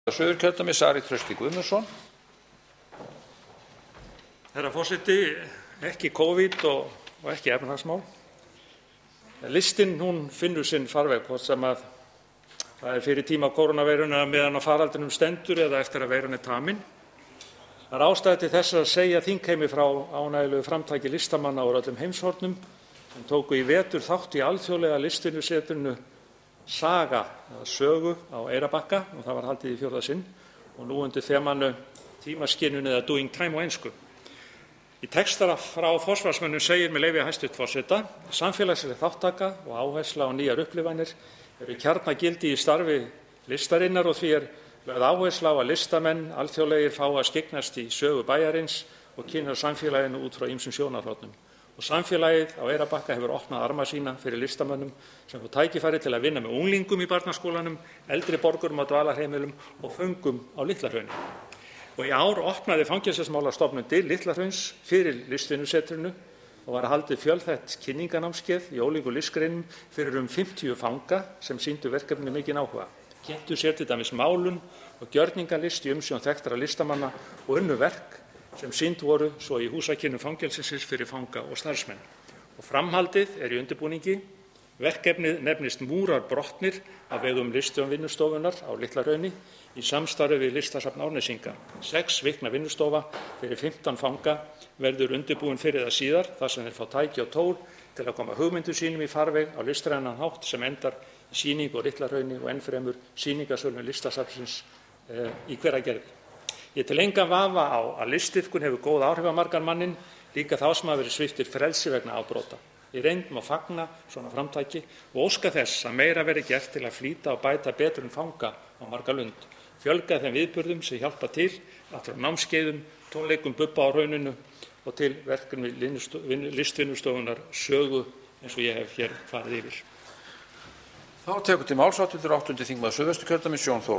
Suðurkjördæmis Ari Trausti Guðmundsson. Herra forseti, ekki COVID og ekki efnahagsmál. Listinn hún finnur sinn farveg, hvort sem að það fyrir tíma kórónuveirunnar meðan á faraldrinum stendur eða eftir að veiran tamin. Það ástæða til þess að segja þingheimi frá ánægjulegu framtaki listamanna úr öllum heimshornum sem tóku í vetur þátt í alþjóðlega listvinnusetrinu Saga eða sögu á Eyrarbakka og það var haldið í 4. sinn og nú undir þemanu tímaskynjun eða doing time á ensku. Í textara frá forsvarsmönnum segir með leyfi hæstv. Forseta: samfélagsleg þáttaka og áhersla á nýjar upplifanir eru kjarnagildi í starfi listarinnar og því lögð áhersla á að listamenn alþjóðlegir fá að skyggnast í sögu bæjarins og kynna samfélaginu út frá ýmsum sjónarhornum. Og samfélagið á Eyrarbakka hefur opnað arma sína fyrir listamönnum sem fá tækifæri til að vinna með unglingum í barnaskólanum, eldri borgurum á dvalarheimilum og föngum á Litla-Hrauni. Og í ár opnaði Fangelsismálastofnun Litla-Hrauns fyrir listvinnusetrinu og var haldið fjölþætt kynningarnámskeið í ólíkum listgreinum fyrir 50 fanga sem sýndu verkefni mikinn áhuga. Kynntu sér til dæmis málun og gjörningalist í umsjón þekktra listamanna og unnu verk sem sýnd voru svo í húsakynnum fangelsisins fyrir fanga og starfsmenn. Og framhaldið í undirbúningi. Verkefnið nefnist Múrar brotnir af vegum listvinnustofunnar á Litla-Hrauni í samstarfi við Listasafn Árnesinga. 6 vikna vinnustofa fyrir 15 fanga verður undirbúin fyrir það síðar þar sem þeir fá tæki og tól til að koma hugmyndum sínum í farveg á listrænan hátt sem endar í sýningu á Litla-Hrauni og ennfremur sýningarsölum Listasafnsins í Hveragerði. Ég tel engan vafa á að listiðkun hefur góð áhrif á margan manninn, líka þá sem hafa verið sviptir frelsi vegna afbrota. Ég reyndum að fagna svona framtaki og óska þess að meira verði gert til að flýta og bæta betur en fanga á marga lund. Fjölga þeim viðburðum sem hjálpa til, allt frá námskeiðum, tónleikum Bubba á Hrauninu og til verkefni listvinnustofunnar sögu eins og ég hef hér farið yfir. Þá tekur til máls hv. 8. þingmaður Suðvesturkjördæmis Jón Þór